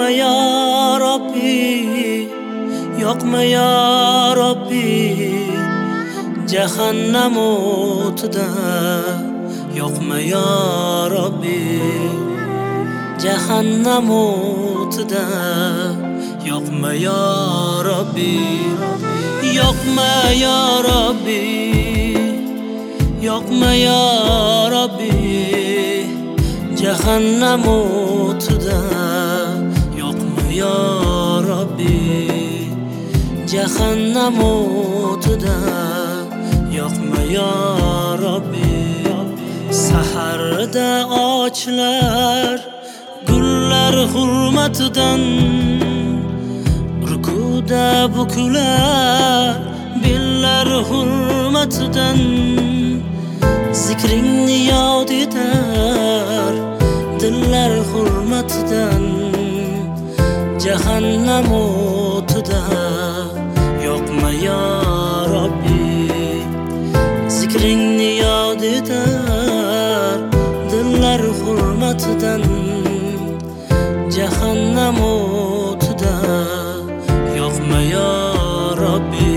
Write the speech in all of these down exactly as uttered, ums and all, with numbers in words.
ya Rabbi, yoqma ya Rabbi, jahannam o'tida yoqma ya Rabbi, jahannam o'tida yoqma ya Rabbi, yoqma ya Rabbi, yoqma ya Rabbi, jahannam o'tida yoqma ya Rabbi, jahannam o'tida yoqma ya Rabbi. Saharda ochlar gullar hurmatidan, rukuda bukular billar hurmatidan, zikringni yod etar dillar hurmatidan, jahannam o'tida yoqma ya Rabbi, zikringni yod etar dillar hurmatidan, jahannam o'tida yoqma ya Rabbi.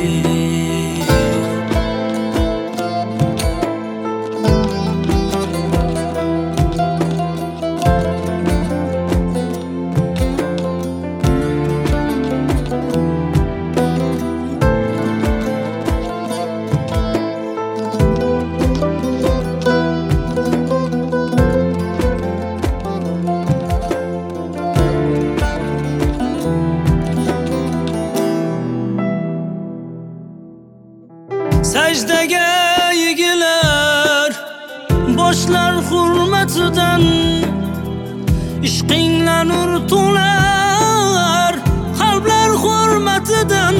Sajdaga egilar boshlar hurmatidan, ishqingla nur to'lar qalblar hurmatidan,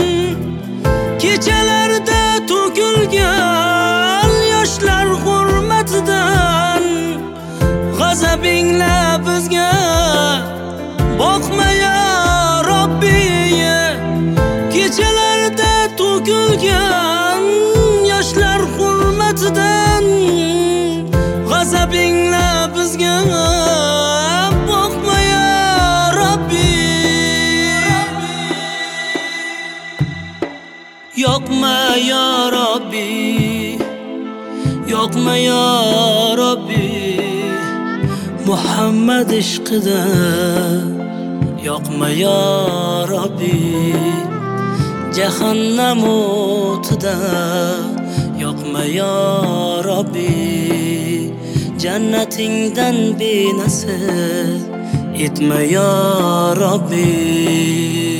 kechalarda to'kilgan yoshlar hurmatidan, g'azabingla bizga boqma ya Robbi, kechalarda to'kilgan yoshlar hurmatidan, g'azabingla bizga boqma ya Robbi, yoqma ya Robbi, yoqma ya Robbi, Muhammad ishqida yoqma ya Robbi, jahannam o'tida yoqma ya Robbi, jannatingdan benasib etma ya Robbi.